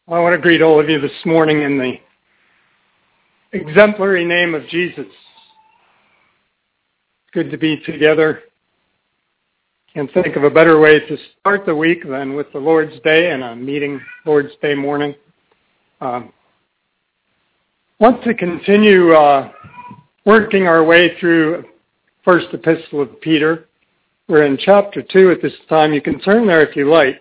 I want to greet all of you this morning in the exemplary name of Jesus. Good to be together. Can't think of a better way to start the week than with the Lord's Day and a meeting Lord's Day morning. Want to continue working our way through First Epistle of Peter. We're in chapter 2 at this time. You can turn there if you like.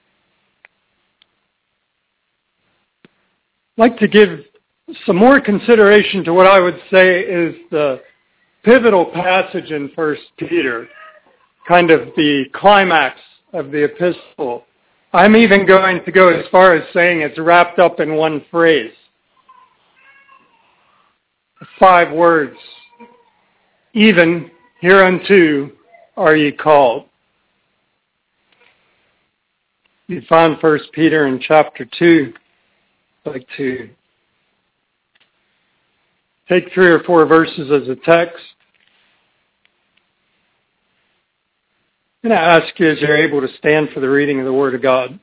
I'd like to give some more consideration to what I would say is the pivotal passage in 1 Peter, kind of the climax of the epistle. I'm even going to go as far as saying it's wrapped up in one phrase. 5 words. Even hereunto are ye called. You found 1 Peter in chapter 2. I'd like to take 3 or 4 verses as a text. I'm going to ask you as you're able to stand for the reading of the Word of God.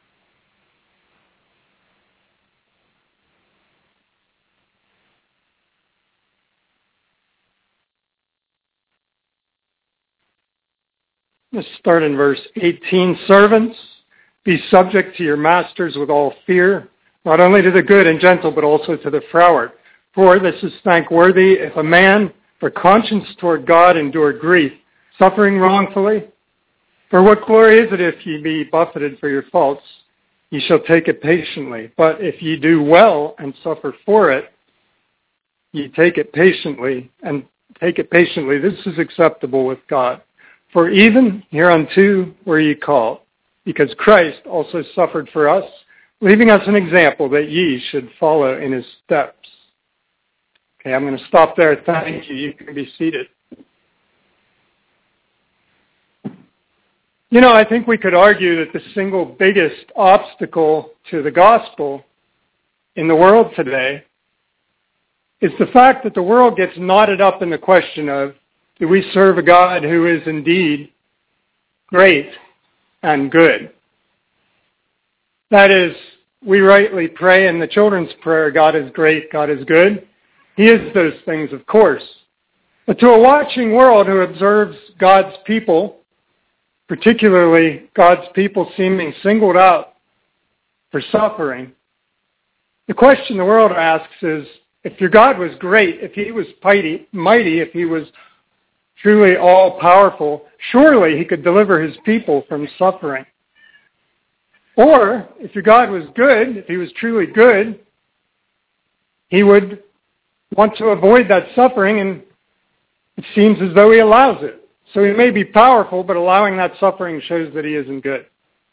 Let's start in verse 18. Servants, be subject to your masters with all fear, not only to the good and gentle, but also to the froward. For this is thankworthy if a man, for conscience toward God, endure grief, suffering wrongfully. For what glory is it if ye be buffeted for your faults? Ye shall take it patiently. But if ye do well and suffer for it, ye take it patiently, and take it patiently. This is acceptable with God. For even hereunto were ye called, because Christ also suffered for us, leaving us an example that ye should follow in his steps. Okay, I'm going to stop there. Thank you. You can be seated. You know, I think we could argue that the single biggest obstacle to the gospel in the world today is the fact that the world gets knotted up in the question of, do we serve a God who is indeed great and good? That is, we rightly pray in the children's prayer, God is great, God is good. He is those things, of course. But to a watching world who observes God's people, particularly God's people seeming singled out for suffering, the question the world asks is, if your God was great, if he was mighty, if he was truly all-powerful, surely he could deliver his people from suffering. Or, if your God was good, if he was truly good, he would want to avoid that suffering, and it seems as though he allows it. So he may be powerful, but allowing that suffering shows that he isn't good.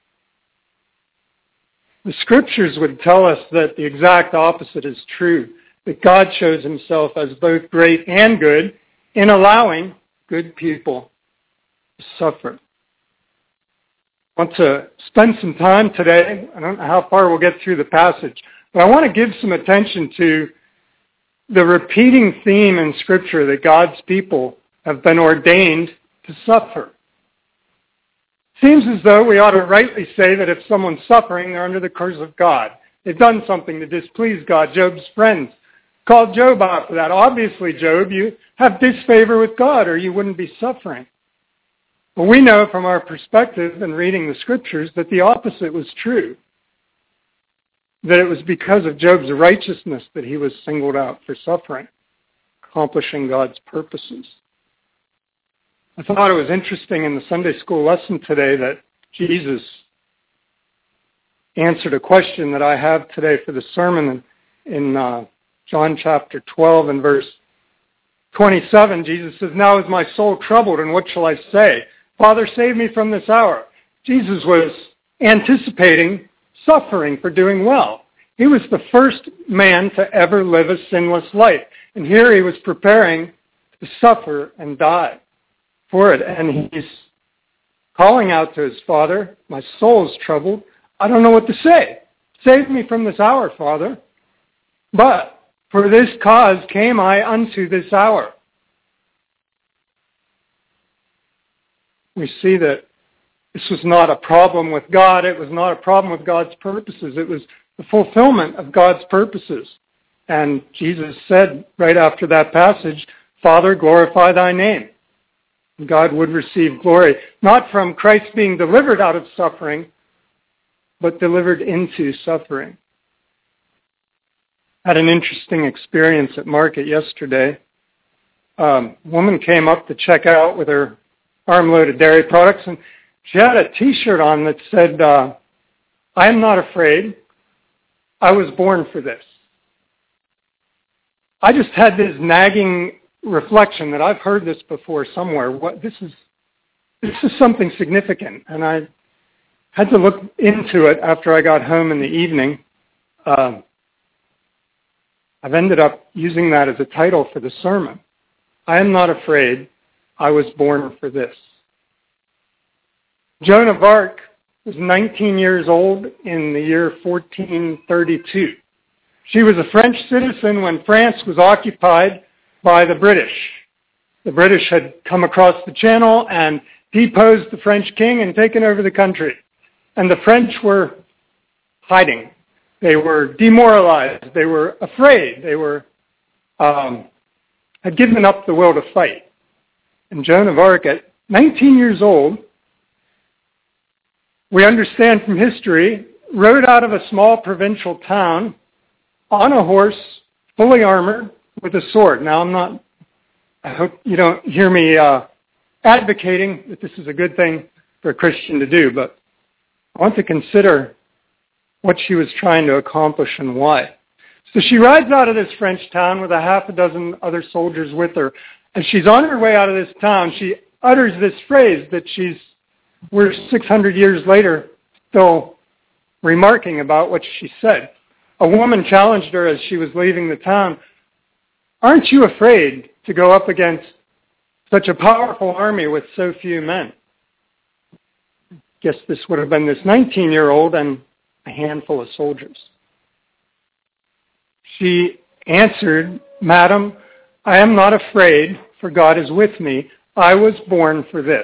The scriptures would tell us that the exact opposite is true, that God shows himself as both great and good in allowing good people to suffer. I want to spend some time today. I don't know how far we'll get through the passage, but I want to give some attention to the repeating theme in Scripture that God's people have been ordained to suffer. Seems as though we ought to rightly say that if someone's suffering, they're under the curse of God. They've done something to displease God. Job's friends called Job out for that. Obviously, Job, you have disfavor with God or you wouldn't be suffering. Well, we know from our perspective in reading the Scriptures that the opposite was true. That it was because of Job's righteousness that he was singled out for suffering, accomplishing God's purposes. I thought it was interesting in the Sunday school lesson today that Jesus answered a question that I have today for the sermon in John chapter 12 and verse 27. Jesus says, "Now is my soul troubled, and what shall I say? Father, save me from this hour." Jesus was anticipating suffering for doing well. He was the first man to ever live a sinless life. And here he was preparing to suffer and die for it. And he's calling out to his Father, "My soul is troubled. I don't know what to say. Save me from this hour, Father. But for this cause came I unto this hour." We see that this was not a problem with God. It was not a problem with God's purposes. It was the fulfillment of God's purposes. And Jesus said right after that passage, Father, glorify thy name. God would receive glory, not from Christ being delivered out of suffering, but delivered into suffering. Had an interesting experience at market yesterday. A woman came up to check out with her armload of dairy products, and she had a T-shirt on that said, I am not afraid. I was born for this. I just had this nagging reflection that I've heard this before somewhere. This is something significant, and I had to look into it after I got home in the evening. I've ended up using that as a title for the sermon. I am not afraid. I was born for this. Joan of Arc was 19 years old in the year 1432. She was a French citizen when France was occupied by the British. The British had come across the Channel and deposed the French king and taken over the country. And the French were hiding. They were demoralized. They were afraid. They were had given up the will to fight. And Joan of Arc, at 19 years old, we understand from history, rode out of a small provincial town on a horse, fully armored, with a sword. Now, I hope you don't hear me advocating that this is a good thing for a Christian to do, but I want to consider what she was trying to accomplish and why. So she rides out of this French town with a half a dozen other soldiers with her. As she's on her way out of this town, she utters this phrase that we're 600 years later still remarking about what she said. A woman challenged her as she was leaving the town, aren't you afraid to go up against such a powerful army with so few men? Guess this would have been this 19-year-old and a handful of soldiers. She answered, Madam, I am not afraid, for God is with me. I was born for this.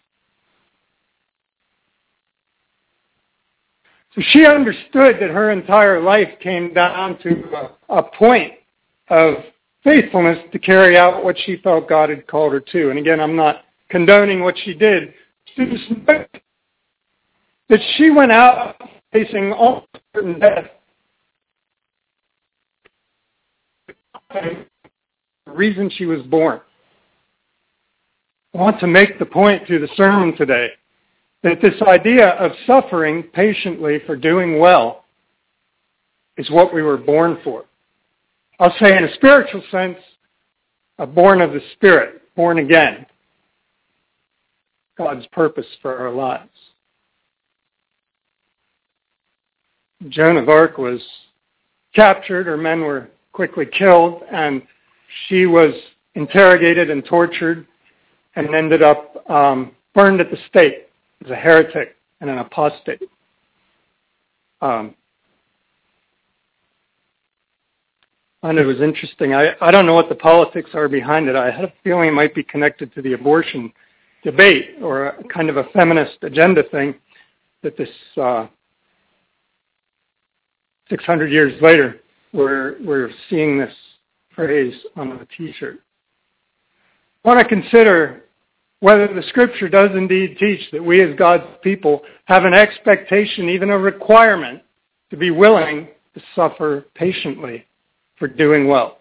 So she understood that her entire life came down to a point of faithfulness to carry out what she felt God had called her to. And again, I'm not condoning what she did. That she went out facing all certain death. The reason she was born. I want to make the point through the sermon today that this idea of suffering patiently for doing well is what we were born for. I'll say in a spiritual sense, born of the Spirit, born again. God's purpose for our lives. Joan of Arc was captured, her men were quickly killed, and she was interrogated and tortured and ended up burned at the stake as a heretic and an apostate. And it was interesting. I don't know what the politics are behind it. I had a feeling it might be connected to the abortion debate or a kind of a feminist agenda thing that this 600 years later we're seeing this phrase on a T-shirt. I want to consider whether the Scripture does indeed teach that we as God's people have an expectation, even a requirement, to be willing to suffer patiently for doing well.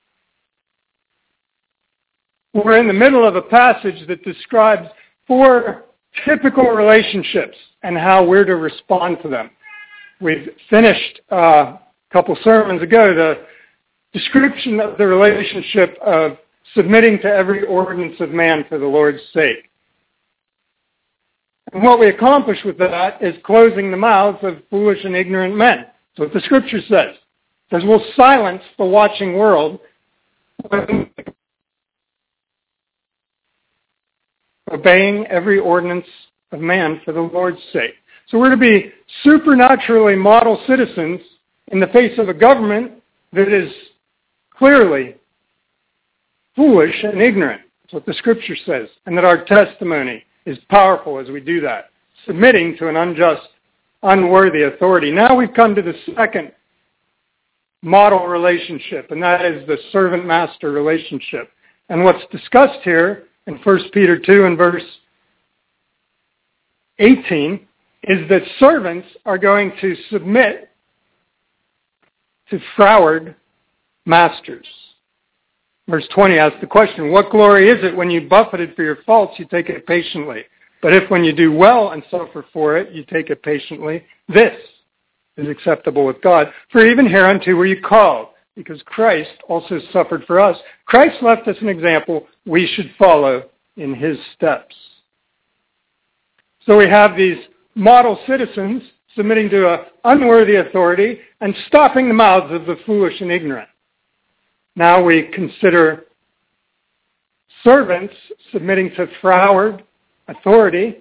We're in the middle of a passage that describes 4 typical relationships and how we're to respond to them. We've finished a couple sermons ago the description of the relationship of submitting to every ordinance of man for the Lord's sake. And what we accomplish with that is closing the mouths of foolish and ignorant men. That's what the Scripture says. It says we'll silence the watching world obeying every ordinance of man for the Lord's sake. So we're to be supernaturally model citizens in the face of a government that is clearly foolish and ignorant. That's what the Scripture says. And that our testimony is powerful as we do that, submitting to an unjust unworthy authority. Now we've come to the second model relationship, and that is the servant-master relationship. And what's discussed here in 1 Peter 2 and verse 18 is that servants are going to submit to froward masters. Verse 20 asks the question, what glory is it when you buffeted for your faults, you take it patiently? But if when you do well and suffer for it, you take it patiently, this is acceptable with God. For even hereunto were you called, because Christ also suffered for us. Christ left us an example we should follow in his steps. So we have these model citizens submitting to an unworthy authority and stopping the mouths of the foolish and ignorant. Now we consider servants submitting to froward authority.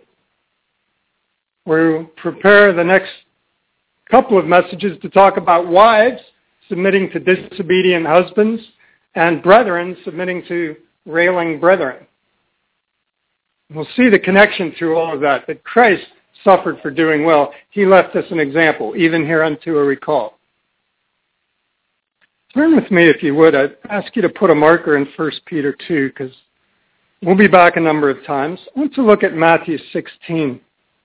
We'll prepare the next couple of messages to talk about wives submitting to disobedient husbands and brethren submitting to railing brethren. We'll see the connection through all of that Christ suffered for doing well. He left us an example, even hereunto are we called. Turn with me, if you would. I'd ask you to put a marker in 1 Peter 2, because we'll be back a number of times. I want to look at Matthew 16.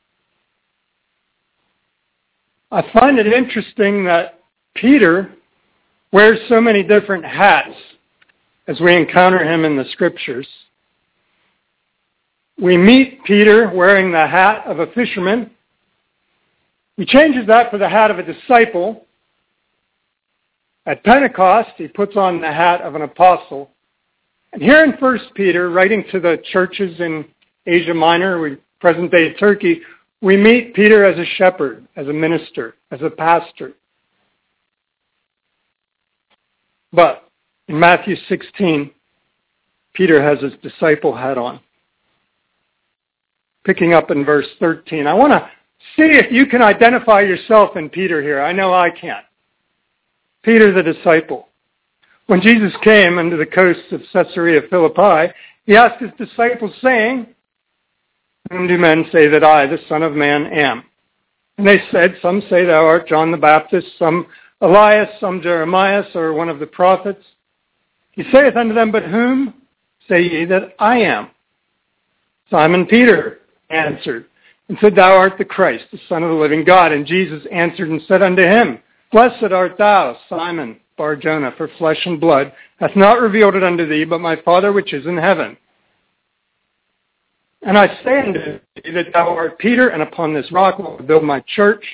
I find it interesting that Peter wears so many different hats as we encounter him in the Scriptures. We meet Peter wearing the hat of a fisherman. He changes that for the hat of a disciple. At Pentecost, he puts on the hat of an apostle. And here in 1 Peter, writing to the churches in Asia Minor, present-day Turkey, we meet Peter as a shepherd, as a minister, as a pastor. But in Matthew 16, Peter has his disciple hat on. Picking up in verse 13. I want to see if you can identify yourself in Peter here. I know I can't. Peter the disciple. When Jesus came unto the coasts of Caesarea Philippi, he asked his disciples, saying, whom do men say that I, the Son of Man, am? And they said, some say thou art John the Baptist, some Elias, some Jeremiah, or one of the prophets. He saith unto them, but whom say ye that I am? Simon Peter answered and said, thou art the Christ, the Son of the living God. And Jesus answered and said unto him, blessed art thou, Simon Bar-Jonah, for flesh and blood hath not revealed it unto thee, but my Father which is in heaven. And I say unto thee that thou art Peter, and upon this rock will I build my church.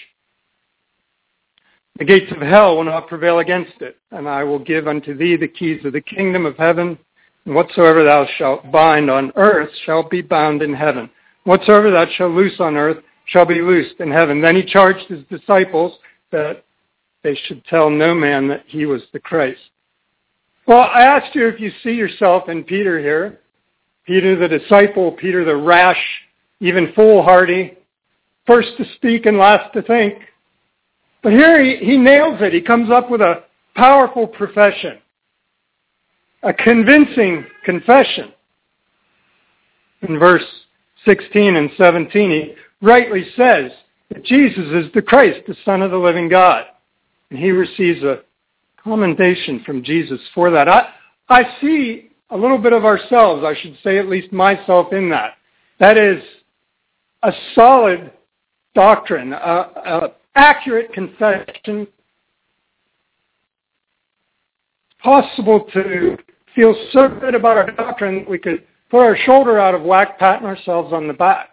The gates of hell will not prevail against it, and I will give unto thee the keys of the kingdom of heaven. And whatsoever thou shalt bind on earth shall be bound in heaven. Whatsoever thou shalt loose on earth shall be loosed in heaven. Then he charged his disciples that they should tell no man that he was the Christ. Well, I asked you if you see yourself in Peter here. Peter the disciple, Peter the rash, even foolhardy, first to speak and last to think. But here he nails it. He comes up with a powerful profession, a convincing confession. In verse 16 and 17, he rightly says that Jesus is the Christ, the Son of the living God. And he receives a commendation from Jesus for that. I see a little bit of ourselves, I should say at least myself, in that. That is a solid doctrine, an accurate confession. It's possible to feel so good about our doctrine that we could put our shoulder out of whack, patting ourselves on the back.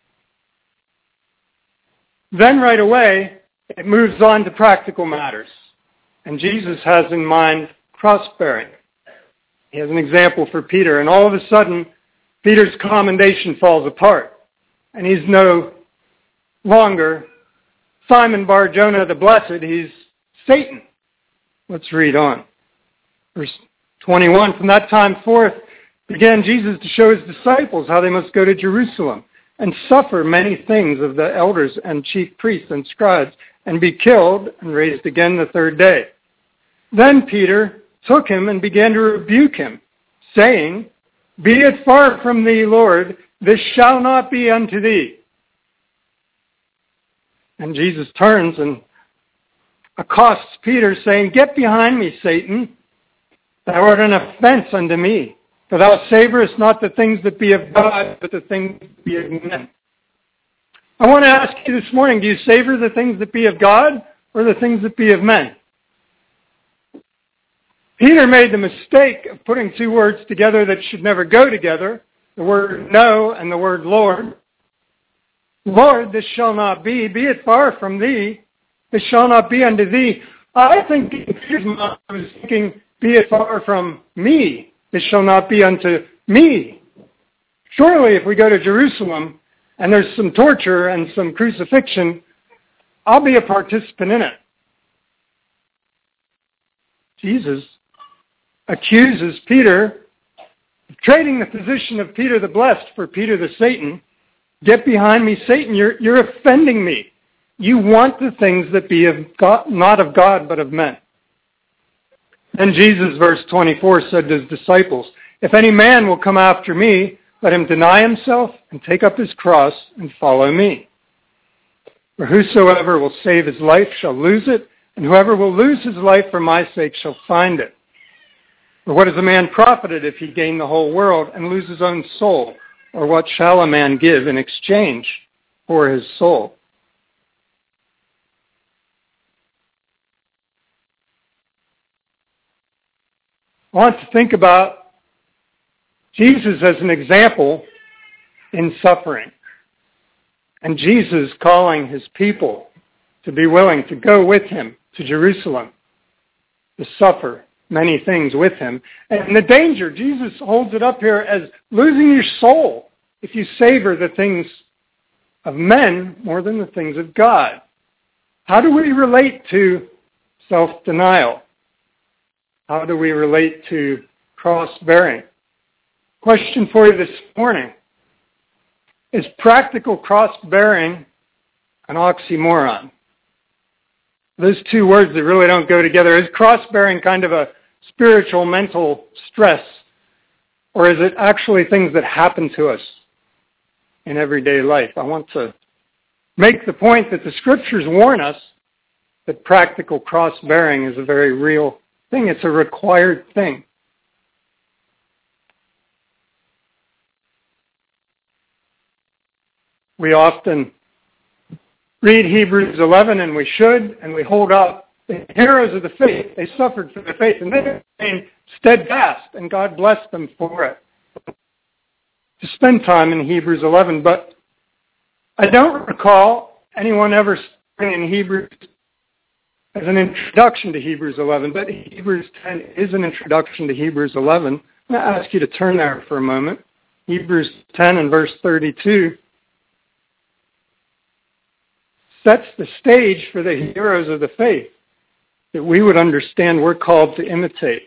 Then right away, it moves on to practical matters. And Jesus has in mind cross-bearing. He has an example for Peter, and all of a sudden, Peter's commendation falls apart. And he's no longer Simon Bar-Jonah the Blessed, he's Satan. Let's read on. Verse 21, from that time forth began Jesus to show his disciples how they must go to Jerusalem and suffer many things of the elders and chief priests and scribes, and be killed and raised again the third day. Then Peter took him and began to rebuke him, saying, be it far from thee, Lord, this shall not be unto thee. And Jesus turns and accosts Peter, saying, "Get behind me, Satan. Thou art an offense unto me. For thou savorest not the things that be of God, but the things that be of men." I want to ask you this morning, do you savor the things that be of God or the things that be of men? Peter made the mistake of putting two words together that should never go together, the word "no" and the word "Lord." "Lord, this shall not be it far from thee. This shall not be unto thee." I think in Peter's mind I was thinking, "Be it far from me. This shall not be unto me." Surely if we go to Jerusalem and there's some torture and some crucifixion, I'll be a participant in it. Jesus accuses Peter of trading the position of Peter the Blessed for Peter the Satan. "Get behind me, Satan. You're offending me. You want the things that be of God, not of God, but of men." And Jesus, verse 24, said to his disciples, "If any man will come after me, let him deny himself and take up his cross and follow me. For whosoever will save his life shall lose it, and whoever will lose his life for my sake shall find it. For what is a man profited if he gain the whole world and lose his own soul? Or what shall a man give in exchange for his soul?" I want to think about Jesus as an example in suffering. And Jesus calling his people to be willing to go with him to Jerusalem, to suffer many things with him. And the danger, Jesus holds it up here as losing your soul if you savor the things of men more than the things of God. How do we relate to self-denial? How do we relate to cross-bearing? Question for you this morning. Is practical cross-bearing an oxymoron? Those two words that really don't go together. Is cross-bearing kind of a spiritual, mental stress? Or is it actually things that happen to us in everyday life? I want to make the point that the Scriptures warn us that practical cross-bearing is a very real thing. It's a required thing. We often read Hebrews 11, and we should, and we hold up the heroes of the faith. They suffered for their faith, and they remained steadfast, and God blessed them for it. To spend time in Hebrews 11, but I don't recall anyone ever studying in Hebrews as an introduction to Hebrews 11, but Hebrews 10 is an introduction to Hebrews 11. I'm going to ask you to turn there for a moment. Hebrews 10 and verse 32 sets the stage for the heroes of the faith that we would understand we're called to imitate.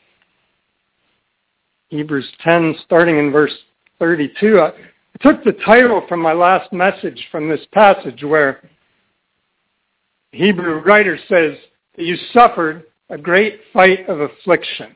Hebrews 10, starting in verse 32. I took the title from my last message from this passage where the Hebrew writer says that you suffered a great fight of affliction.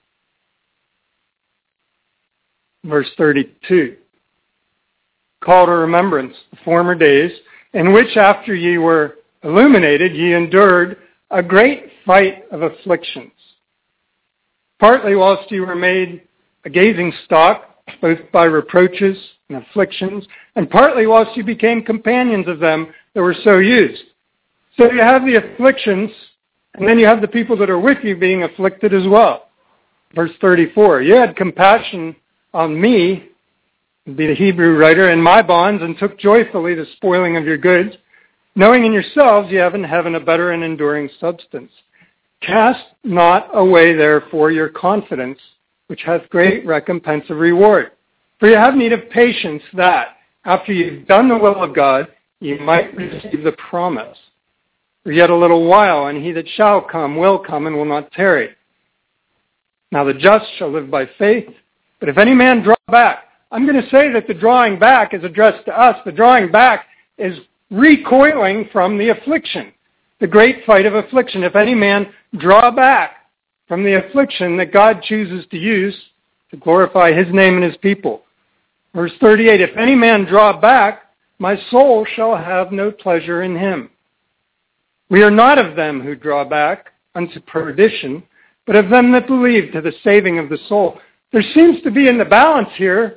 Verse 32. Call to remembrance the former days, in which after ye were illuminated, ye endured a great fight of afflictions. Partly whilst ye were made a gazing stock, both by reproaches and afflictions, and partly whilst you became companions of them that were so used. So you have the afflictions, and then you have the people that are with you being afflicted as well. Verse 34, you had compassion on me, be the Hebrew writer, in my bonds, and took joyfully the spoiling of your goods, knowing in yourselves you have in heaven a better and enduring substance. Cast not away therefore your confidence, which hath great recompense of reward. For you have need of patience that, after you've done the will of God, you might receive the promise. For yet a little while, and he that shall come will come and will not tarry. Now the just shall live by faith, but if any man draw back, I'm going to say that the drawing back is addressed to us. The drawing back is recoiling from the affliction, the great fight of affliction. If any man draw back from the affliction that God chooses to use to glorify his name and his people. Verse 38, if any man draw back, my soul shall have no pleasure in him. We are not of them who draw back unto perdition, but of them that believe to the saving of the soul. There seems to be in the balance here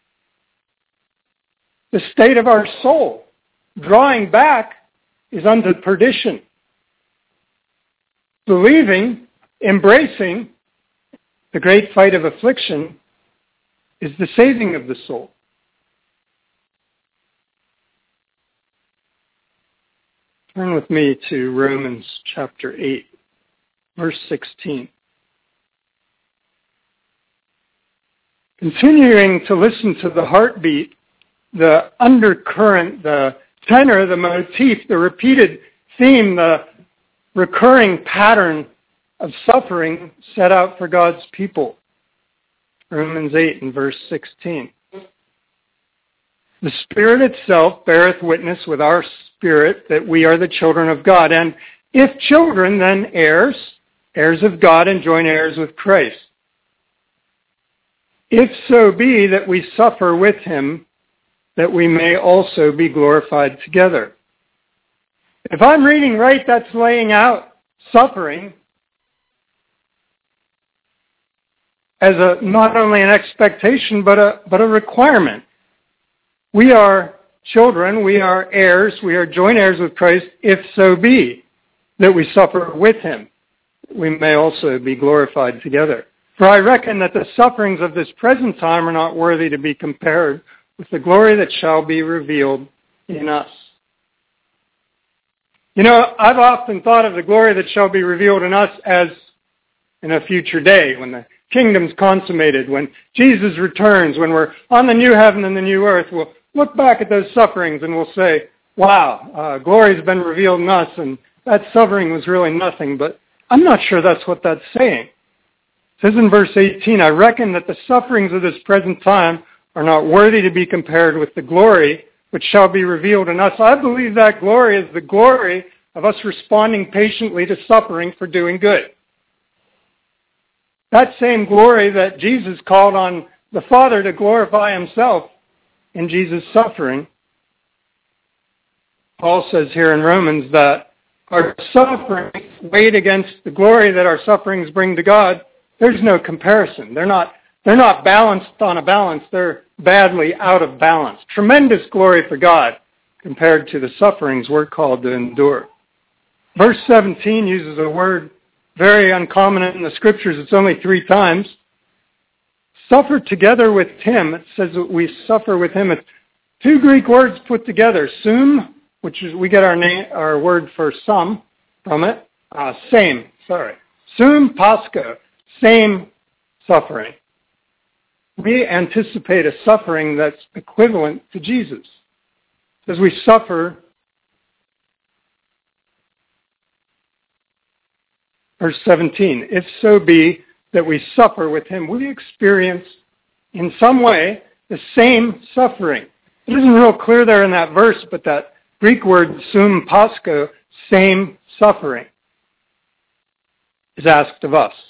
the state of our soul. Drawing back is unto perdition. Believing, embracing the great fight of affliction is the saving of the soul. Turn with me to Romans chapter 8, verse 16. Continuing to listen to the heartbeat, the undercurrent, the tenor, the motif, the repeated theme, the recurring pattern of suffering set out for God's people. Romans 8 and verse 16. The Spirit itself beareth witness with our spirit that we are the children of God. And if children, then heirs, heirs of God and joint heirs with Christ. If so be that we suffer with him, that we may also be glorified together. If I'm reading right, that's laying out suffering as not only an expectation, but a requirement. We are children, we are heirs, we are joint heirs with Christ, if so be that we suffer with him, we may also be glorified together. For I reckon that the sufferings of this present time are not worthy to be compared with the glory that shall be revealed in us. You know, I've often thought of the glory that shall be revealed in us as in a future day, when the kingdom's consummated, when Jesus returns, when we're on the new heaven and the new earth. We'll look back at those sufferings and we'll say, wow, glory's been revealed in us, and that suffering was really nothing. But I'm not sure that's what that's saying. It says in verse 18, I reckon that the sufferings of this present time are not worthy to be compared with the glory which shall be revealed in us. I believe that glory is the glory of us responding patiently to suffering for doing good. That same glory that Jesus called on the Father to glorify himself in Jesus' suffering. Paul says here in Romans that our sufferings weighed against the glory that our sufferings bring to God. There's no comparison. They're not balanced on a balance. They're badly out of balance. Tremendous glory for God compared to the sufferings we're called to endure. Verse 17 uses a word very uncommon in the scriptures. It's only 3 times. Suffer together with him. It says that we suffer with him. It's 2 Greek words put together. Sum, which is, we get our word for some from it. Sum pasco. Same suffering. We anticipate a suffering that's equivalent to Jesus. As we suffer, verse 17, if so be that we suffer with him, we experience in some way the same suffering. It isn't real clear there in that verse, but that Greek word sum pasco, same suffering, is asked of us.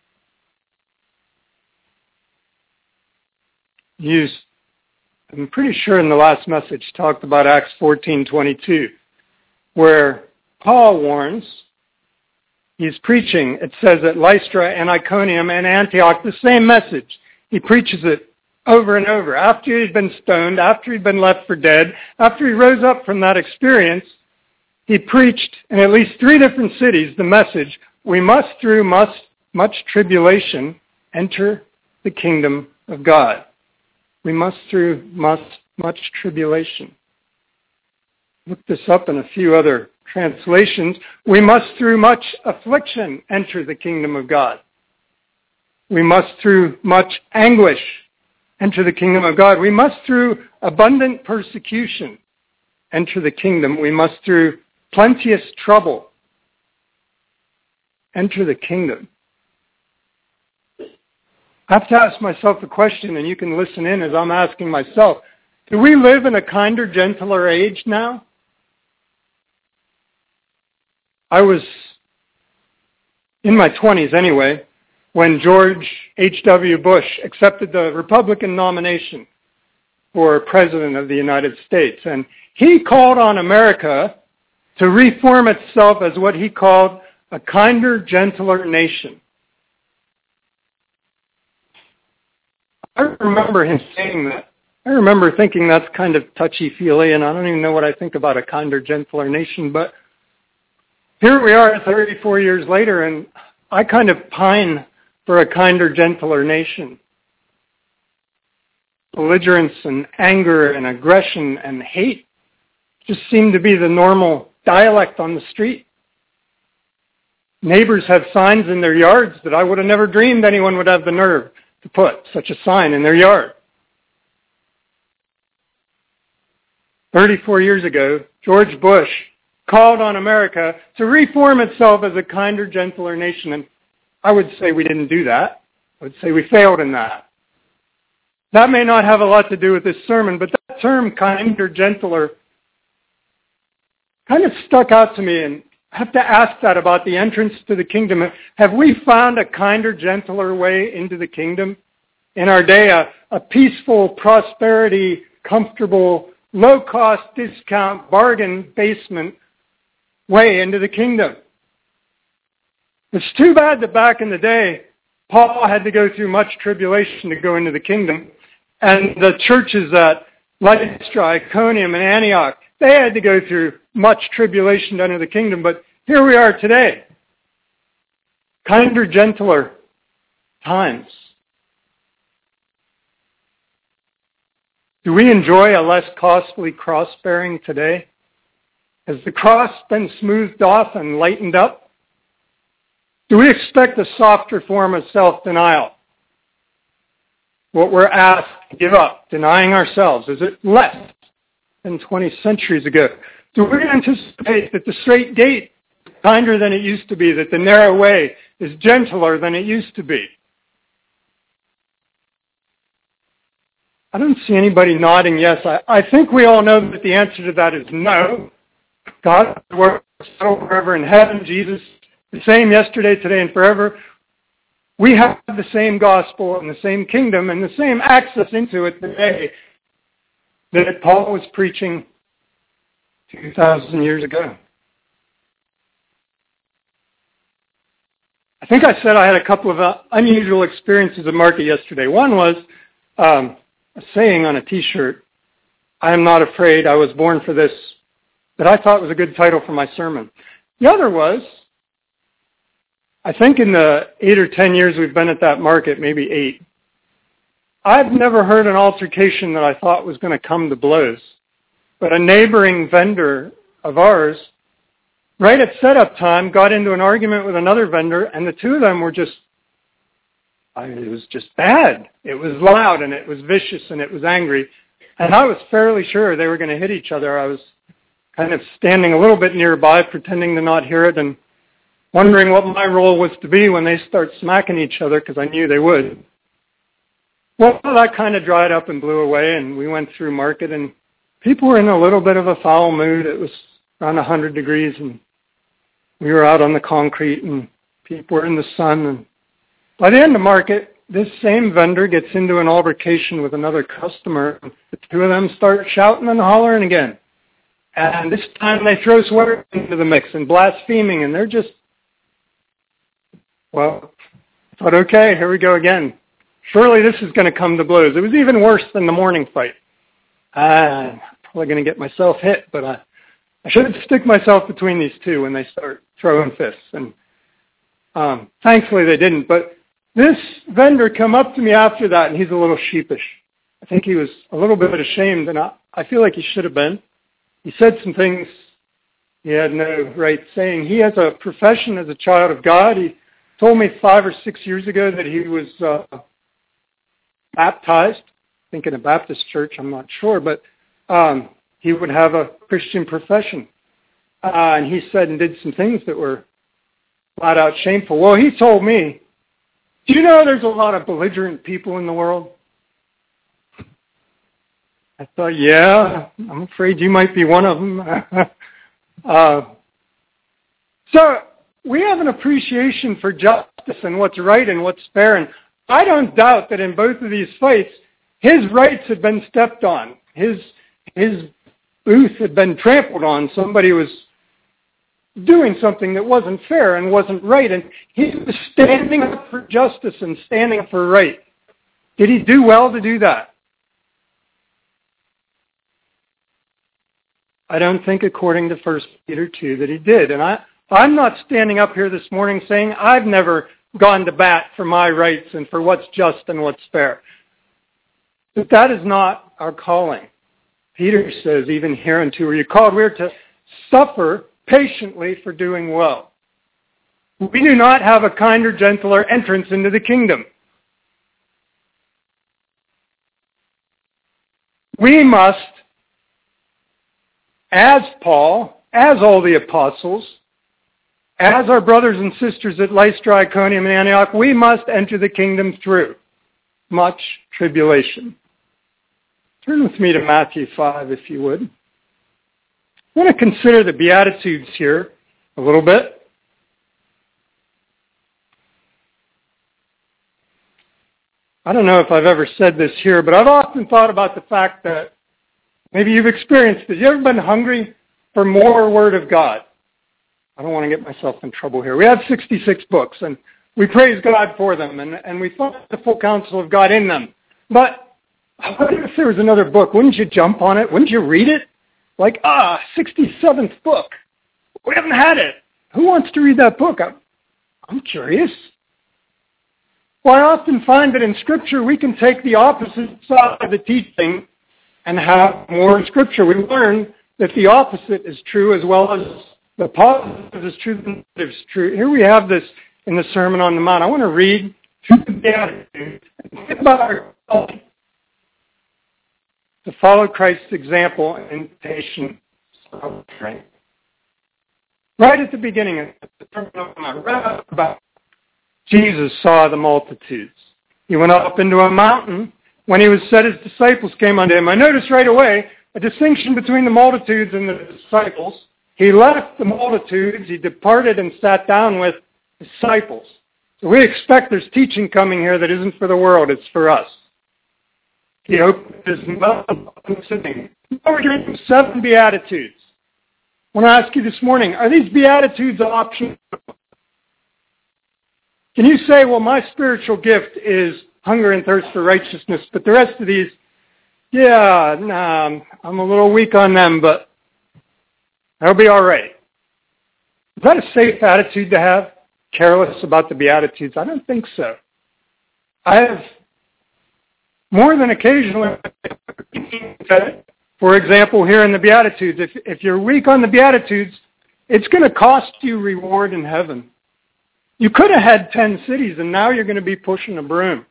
I'm pretty sure in the last message talked about Acts 14:22, where Paul warns, he's preaching, it says at Lystra and Iconium and Antioch, the same message. He preaches it over and over. After he'd been stoned, after he'd been left for dead, after he rose up from that experience, he preached in at least 3 different cities the message, we must through much tribulation enter the kingdom of God. We must through much tribulation. Look this up in a few other translations. We must through much affliction enter the kingdom of God. We must through much anguish enter the kingdom of God. We must through abundant persecution enter the kingdom. We must through plenteous trouble enter the kingdom. I have to ask myself a question, and you can listen in as I'm asking myself. Do we live in a kinder, gentler age now? I was in my 20s anyway, when George H.W. Bush accepted the Republican nomination. for President of the United States. And he called on America to reform itself as what he called a kinder, gentler nation. I remember him saying that. I remember thinking that's kind of touchy-feely, and I don't even know what I think about a kinder, gentler nation, but here we are 34 years later, and I kind of pine for a kinder, gentler nation. Belligerence and anger and aggression and hate just seem to be the normal dialect on the street. Neighbors have signs in their yards that I would have never dreamed anyone would have the nerve to put such a sign in their yard. 34 years ago, George Bush called on America to reform itself as a kinder, gentler nation. And I would say we didn't do that. I would say we failed in that. That may not have a lot to do with this sermon, but that term, kinder, gentler, kind of stuck out to me, and I have to ask that about the entrance to the kingdom. Have we found a kinder, gentler way into the kingdom in our day? A peaceful, prosperity, comfortable, low-cost, discount, bargain basement way into the kingdom. It's too bad that back in the day, Paul had to go through much tribulation to go into the kingdom. And the churches at Lystra, Iconium, and Antioch, they had to go through much tribulation to enter the kingdom. But here we are today. Kinder, gentler times. Do we enjoy a less costly cross-bearing today? Has the cross been smoothed off and lightened up? Do we expect a softer form of self-denial? What we're asked to give up, denying ourselves, is it less than 20 centuries ago? Do we anticipate that the straight gate is kinder than it used to be, that the narrow way is gentler than it used to be? I don't see anybody nodding yes. I think we all know that the answer to that is no. God's word is settled forever in heaven. Jesus, the same yesterday, today, and forever. We have the same gospel and the same kingdom and the same access into it today that Paul was preaching 2,000 years ago. I think I said I had a couple of unusual experiences at market yesterday. One was a saying on a T-shirt, "I am not afraid, I was born for this," that I thought was a good title for my sermon. The other was, I think in the 8 or 10 years we've been at that market, maybe 8, I've never heard an altercation that I thought was going to come to blows. But a neighboring vendor of ours, right at setup time, got into an argument with another vendor, and the two of them were it was just bad. It was loud, and it was vicious, and it was angry. And I was fairly sure they were going to hit each other. I was kind of standing a little bit nearby, pretending to not hear it, and wondering what my role was to be when they start smacking each other, because I knew they would. Well, that kind of dried up and blew away, and we went through market, and people were in a little bit of a foul mood. It was around 100 degrees, and we were out on the concrete, and people were in the sun. And by the end of market, this same vendor gets into an altercation with another customer, and the two of them start shouting and hollering again. And this time they throw swearing into the mix and blaspheming, and they're just, well, I thought, okay, here we go again. Surely this is going to come to blows. It was even worse than the morning fight. I'm probably going to get myself hit, but I should stick myself between these two when they start throwing fists. And thankfully they didn't. But this vendor come up to me after that, and he's a little sheepish. I think he was a little bit ashamed, and I feel like he should have been. He said some things he had no right saying. He has a profession as a child of God. He told me 5 or 6 years ago that he was baptized, I think in a Baptist church, I'm not sure, but he would have a Christian profession. And he said and did some things that were flat out shameful. Well, he told me, do you know there's a lot of belligerent people in the world? I thought, yeah, I'm afraid you might be one of them. So we have an appreciation for justice and what's right and what's fair. And I don't doubt that in both of these fights, His rights had been stepped on. His booth had been trampled on. Somebody was doing something that wasn't fair and wasn't right. And he was standing up for justice and standing up for right. Did he do well to do that? I don't think, according to 1 Peter 2, that he did. And I'm not standing up here this morning saying I've never gone to bat for my rights and for what's just and what's fair. But that is not our calling. Peter says, even hereunto are you called. We're to suffer patiently for doing well. We do not have a kinder, gentler entrance into the kingdom. We must, as Paul, as all the apostles, as our brothers and sisters at Lystra, Iconium, and Antioch, we must enter the kingdom through much tribulation. Turn with me to Matthew 5, if you would. I want to consider the Beatitudes here a little bit. I don't know if I've ever said this here, but I've often thought about the fact that maybe you've experienced it. You ever been hungry for more Word of God? I don't want to get myself in trouble here. We have 66 books, and we praise God for them, and we find the full counsel of God in them. But I wonder if there was another book. Wouldn't you jump on it? Wouldn't you read it? Like, 67th book. We haven't had it. Who wants to read that book? I'm curious. Well, I often find that in Scripture we can take the opposite side of the teaching and have more in Scripture. We learn that the opposite is true as well as the positive is true, the negative is true. Here we have this in the Sermon on the Mount. I want to read through the Beatitudes and think about our calling to follow Christ's example and invitation. Right at the beginning of the Sermon on the Mount, right about Jesus saw the multitudes. He went up into a mountain. When he was set, his disciples came unto him. I noticed right away a distinction between the multitudes and the disciples. He left the multitudes. He departed and sat down with disciples. So we expect there's teaching coming here that isn't for the world. It's for us. He opened his mouth and sitting. Now we're getting 7 Beatitudes. I want to ask you this morning, are these Beatitudes optional? Can you say, well, my spiritual gift is hunger and thirst for righteousness, but the rest of these, I'm a little weak on them, but that'll be all right. Is that a safe attitude to have? Careless about the Beatitudes? I don't think so. I have more than occasionally, for example, here in the Beatitudes, if you're weak on the Beatitudes, it's going to cost you reward in heaven. You could have had 10 cities, and now you're going to be pushing a broom.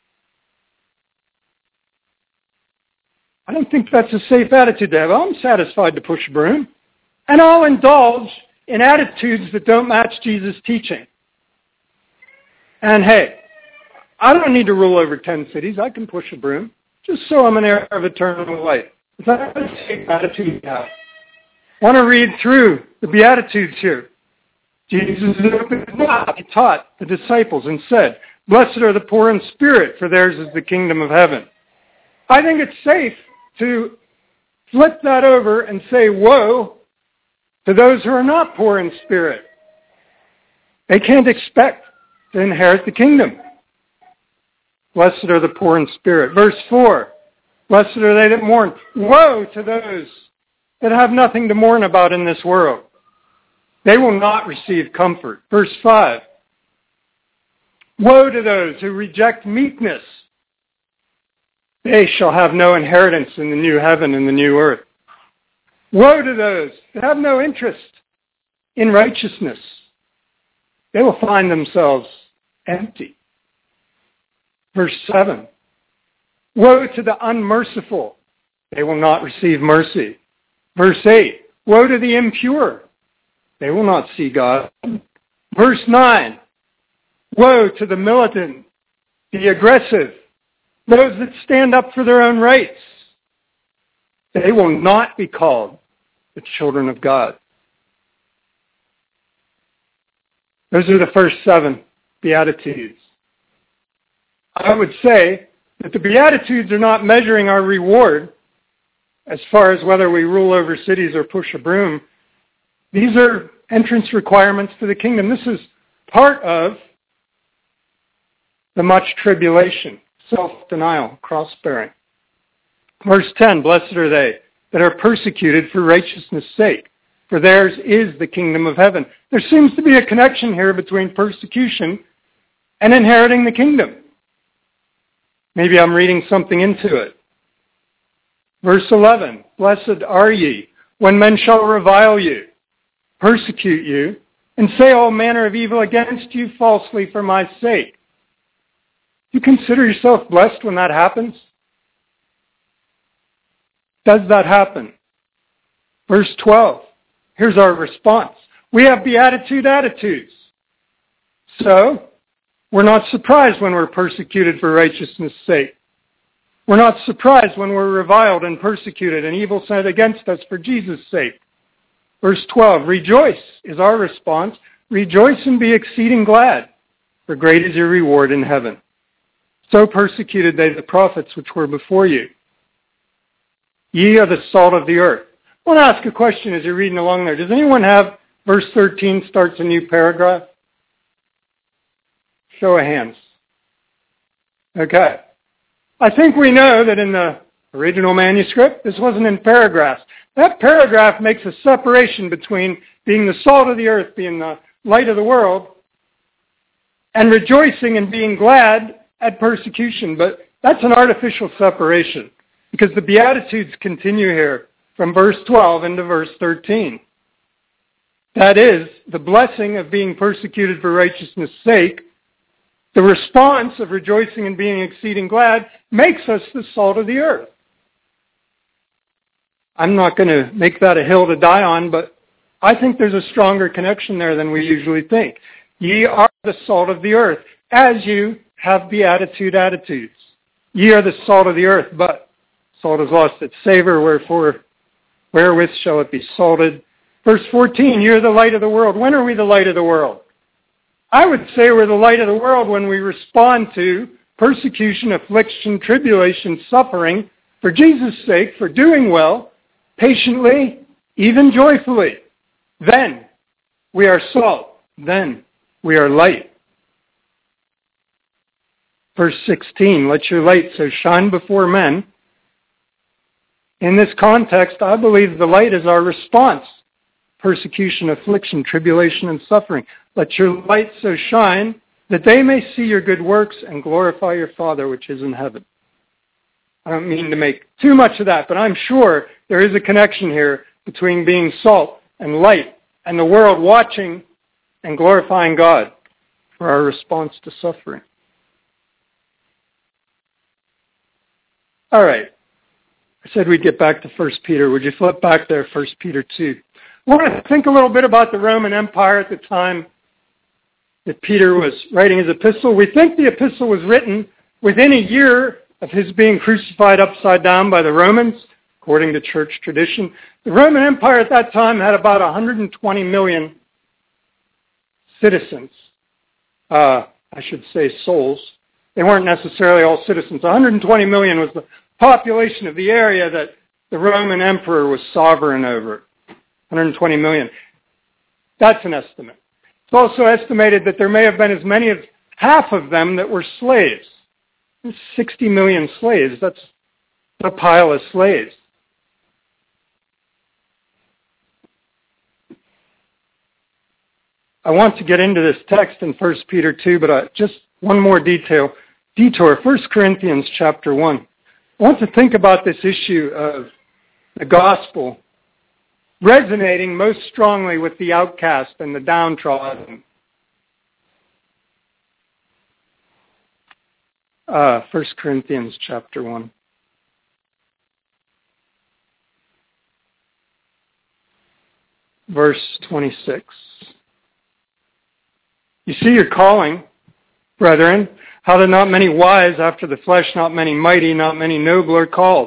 I don't think that's a safe attitude to have. I'm satisfied to push a broom. And I'll indulge in attitudes that don't match Jesus' teaching. And hey, I don't need to rule over 10 cities. I can push a broom, just so I'm an heir of eternal life. Is that a safe attitude to have? I want to read through the Beatitudes here. Jesus opened his mouth. He taught the disciples and said, "Blessed are the poor in spirit, for theirs is the kingdom of heaven." I think it's safe to flip that over and say, woe to those who are not poor in spirit. They can't expect to inherit the kingdom. Blessed are the poor in spirit. Verse 4, blessed are they that mourn. Woe to those that have nothing to mourn about in this world. They will not receive comfort. Verse 5, woe to those who reject meekness. They shall have no inheritance in the new heaven and the new earth. Woe to those that have no interest in righteousness. They will find themselves empty. Verse 7, woe to the unmerciful. They will not receive mercy. Verse 8, woe to the impure. They will not see God. Verse 9, woe to the militant, the aggressive, those that stand up for their own rights. They will not be called the children of God. Those are the first 7 Beatitudes. I would say that the Beatitudes are not measuring our reward as far as whether we rule over cities or push a broom. These are entrance requirements to the kingdom. This is part of the much tribulation, self-denial, cross-bearing. Verse 10, blessed are they that are persecuted for righteousness' sake, for theirs is the kingdom of heaven. There seems to be a connection here between persecution and inheriting the kingdom. Maybe I'm reading something into it. Verse 11, blessed are ye when men shall revile you, persecute you, and say all manner of evil against you falsely for my sake. You consider yourself blessed when that happens? Does that happen? Verse 12, here's our response. We have beatitude attitudes. So, we're not surprised when we're persecuted for righteousness' sake. We're not surprised when we're reviled and persecuted and evil said against us for Jesus' sake. Verse 12, rejoice is our response. Rejoice and be exceeding glad, for great is your reward in heaven. So persecuted they the prophets which were before you. Ye are the salt of the earth. I want to ask a question as you're reading along there. Does anyone have verse 13 starts a new paragraph? Show of hands. Okay. I think we know that in the original manuscript, this wasn't in paragraphs. That paragraph makes a separation between being the salt of the earth, being the light of the world, and rejoicing and being glad at persecution. But that's an artificial separation because the Beatitudes continue here from verse 12 into verse 13. That is, the blessing of being persecuted for righteousness' sake, the response of rejoicing and being exceeding glad makes us the salt of the earth. I'm not going to make that a hill to die on, but I think there's a stronger connection there than we usually think. Ye are the salt of the earth, as you have beatitude attitudes. Ye are the salt of the earth, but salt has lost its savor, wherefore wherewith shall it be salted? Verse 14, ye are the light of the world. When are we the light of the world? I would say we're the light of the world when we respond to persecution, affliction, tribulation, suffering, for Jesus' sake, for doing well, patiently, even joyfully. Then we are salt. Then we are light. Verse 16, let your light so shine before men. In this context, I believe the light is our response. Persecution, affliction, tribulation, and suffering. Let your light so shine that they may see your good works and glorify your Father which is in heaven. I don't mean to make too much of that, but I'm sure there is a connection here between being salt and light and the world watching and glorifying God for our response to suffering. All right. I said we'd get back to 1 Peter. Would you flip back there, 1 Peter 2? I want to think a little bit about the Roman Empire at the time that Peter was writing his epistle. We think the epistle was written within a year of his being crucified upside down by the Romans, according to church tradition. The Roman Empire at that time had about 120 million citizens. I should say souls. They weren't necessarily all citizens. 120 million was the population of the area that the Roman emperor was sovereign over. 120 million. That's an estimate. It's also estimated that there may have been as many as half of them that were slaves. 60 million slaves. That's a pile of slaves. I want to get into this text in 1 Peter 2, but just one more detour. 1 Corinthians chapter 1. I want to think about this issue of the gospel resonating most strongly with the outcast and the downtrodden. 1 Corinthians chapter 1. Verse 26. You see your calling, brethren, how that not many wise after the flesh, not many mighty, not many noble are called.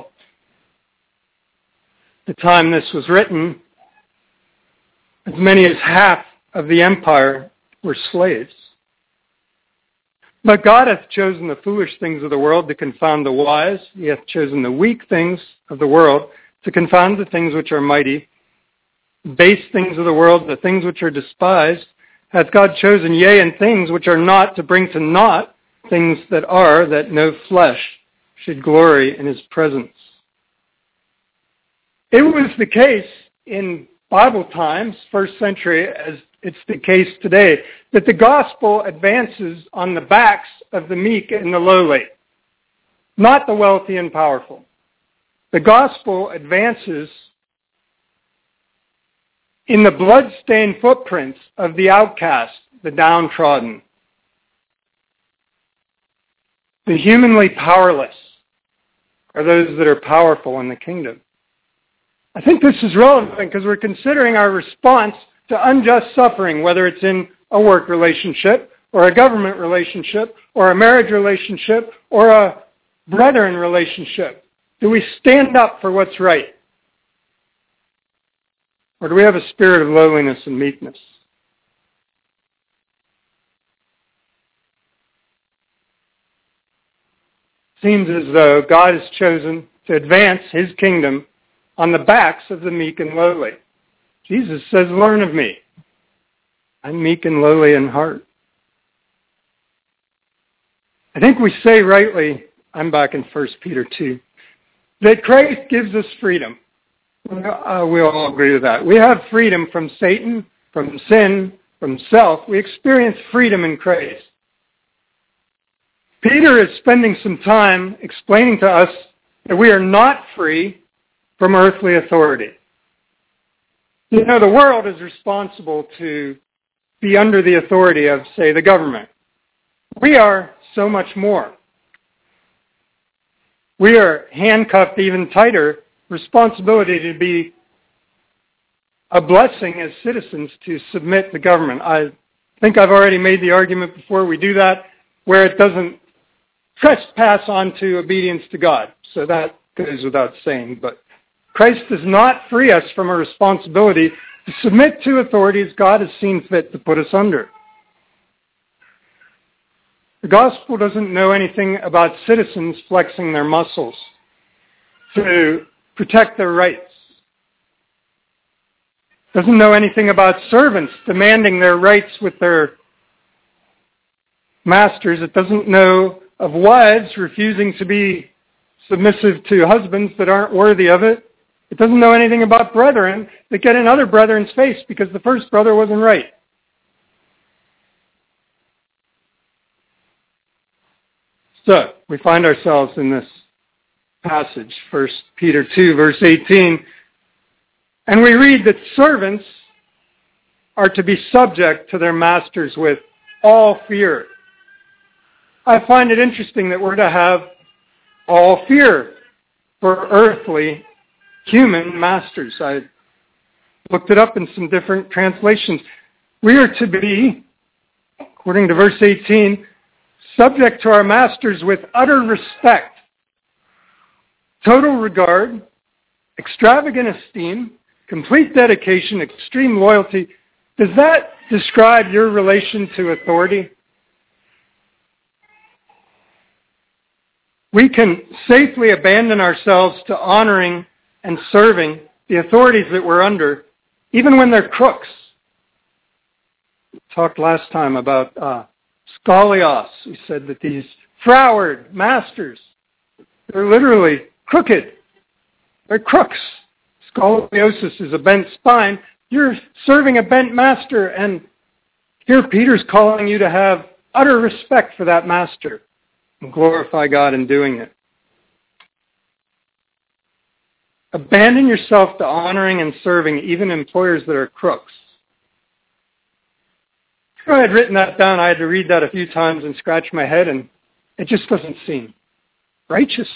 The time this was written, as many as half of the empire were slaves. But God hath chosen the foolish things of the world to confound the wise. He hath chosen the weak things of the world to confound the things which are mighty. Base things of the world, the things which are despised, hath God chosen, yea, and things which are not, to bring to naught things that are, that no flesh should glory in his presence. It was the case in Bible times, first century, as it's the case today, that the gospel advances on the backs of the meek and the lowly, not the wealthy and powerful. The gospel advances in the blood-stained footprints of the outcast, the downtrodden, the humanly powerless are those that are powerful in the kingdom. I think this is relevant because we're considering our response to unjust suffering, whether it's in a work relationship or a government relationship or a marriage relationship or a brethren relationship. Do we stand up for what's right? Or do we have a spirit of lowliness and meekness? Seems as though God has chosen to advance his kingdom on the backs of the meek and lowly. Jesus says, learn of me. I'm meek and lowly in heart. I think we say rightly, I'm back in 1 Peter 2, that Christ gives us freedom. We all agree with that. We have freedom from Satan, from sin, from self. We experience freedom in Christ. Peter is spending some time explaining to us that we are not free from earthly authority. You know, the world is responsible to be under the authority of, say, the government. We are so much more. We are handcuffed even tighter, responsibility to be a blessing as citizens to submit to government. I think I've already made the argument before. We do that where it doesn't trespass onto obedience to God. So that goes without saying. But Christ does not free us from a responsibility to submit to authorities God has seen fit to put us under. The gospel doesn't know anything about citizens flexing their muscles to protect their rights. It doesn't know anything about servants demanding their rights with their masters. It doesn't know of wives refusing to be submissive to husbands that aren't worthy of it. It doesn't know anything about brethren that get in other brethren's face because the first brother wasn't right. So, we find ourselves in this passage, 1 Peter 2, verse 18, and we read that servants are to be subject to their masters with all fear. I find it interesting that we're to have all fear for earthly human masters. I looked it up in some different translations. We are to be, according to verse 18, subject to our masters with utter respect, total regard, extravagant esteem, complete dedication, extreme loyalty. Does that describe your relation to authority? We can safely abandon ourselves to honoring and serving the authorities that we're under, even when they're crooks. We talked last time about scolios. We said that these froward masters, they're literally crooked. They're crooks. Scoliosis is a bent spine. You're serving a bent master, and here Peter's calling you to have utter respect for that master and glorify God in doing it. Abandon yourself to honoring and serving even employers that are crooks. If I had written that down, I had to read that a few times and scratch my head, and it just doesn't seem righteous.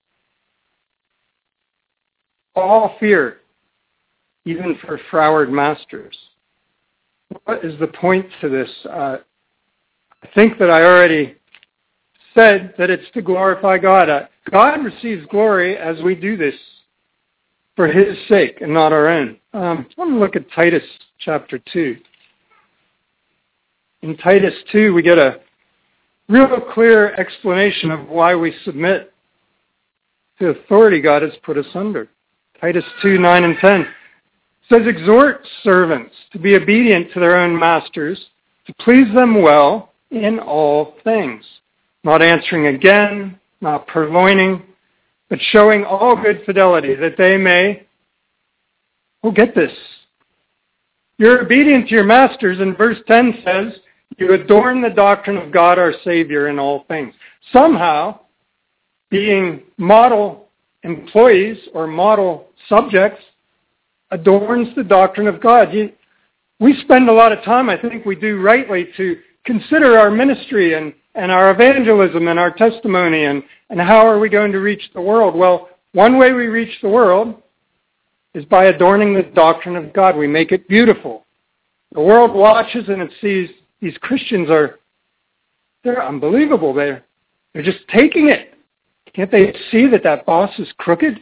All fear, even for froward masters. What is the point to this? I think that I already said that it's to glorify God. God receives glory as we do this for his sake and not our own. I want to look at Titus chapter 2. In Titus 2, we get a real clear explanation of why we submit to authority God has put us under. Titus 2, 9 and 10 says, exhort servants to be obedient to their own masters, to please them well in all things, not answering again, not purloining, but showing all good fidelity, that they may, get this, you're obedient to your masters, and verse 10 says, you adorn the doctrine of God our Savior in all things. Somehow, being model employees or model subjects adorns the doctrine of God. We spend a lot of time, I think we do rightly, to consider our ministry and our evangelism and our testimony and how are we going to reach the world. Well, one way we reach the world is by adorning the doctrine of God. We make it beautiful. The world watches and it sees these Christians they're unbelievable. They're just taking it. Can't they see that boss is crooked?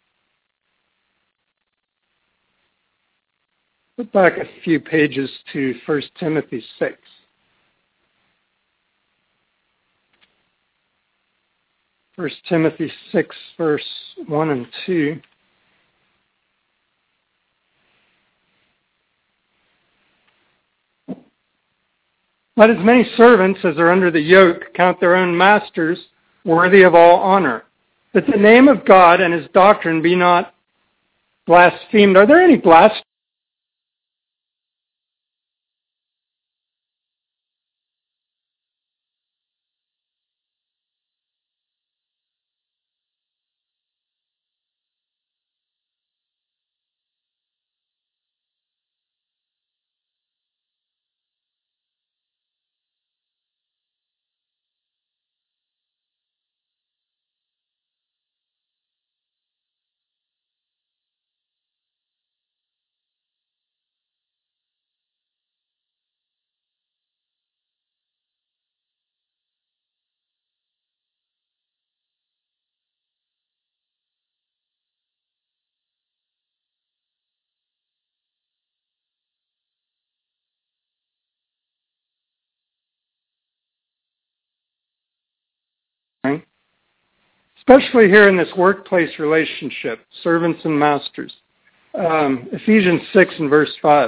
Look back a few pages to 1 Timothy 6. First Timothy 6, verse 1 and 2. Let as many servants as are under the yoke count their own masters worthy of all honor, that the name of God and his doctrine be not blasphemed. Are there any blasphemies? Especially here in this workplace relationship, servants and masters. Ephesians 6 and verse 5.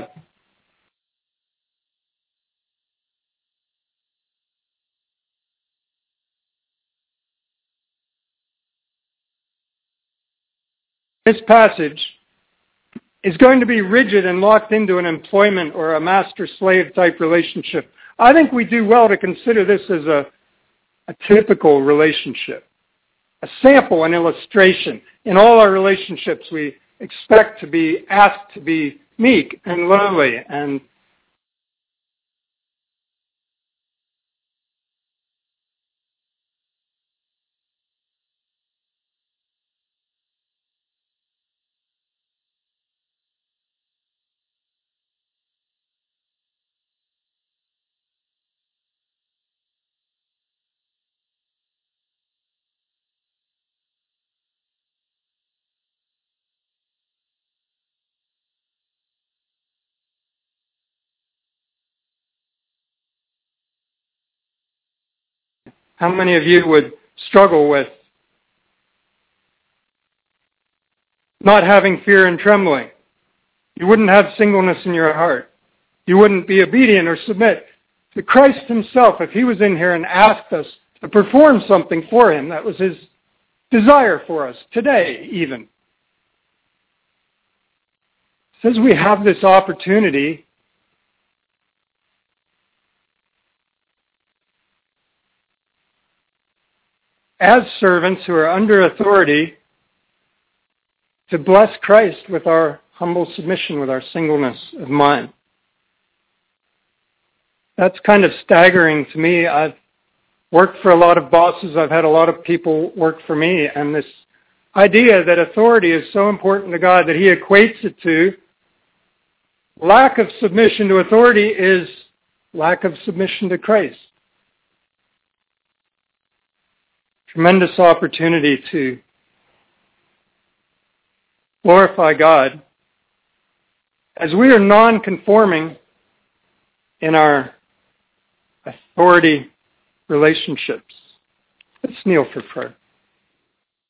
This passage is going to be rigid and locked into an employment or a master-slave type relationship. I think we do well to consider this as a typical relationship, a sample, an illustration. In all our relationships, we expect to be asked to be meek and lowly and how many of you would struggle with not having fear and trembling? You wouldn't have singleness in your heart. You wouldn't be obedient or submit to Christ himself if he was in here and asked us to perform something for him. That was his desire for us, today even. It says we have this opportunity as servants who are under authority to bless Christ with our humble submission, with our singleness of mind. That's kind of staggering to me. I've worked for a lot of bosses. I've had a lot of people work for me. And this idea that authority is so important to God that he equates it to lack of submission to authority is lack of submission to Christ. Tremendous opportunity to glorify God as we are non-conforming in our authority relationships. Let's kneel for prayer.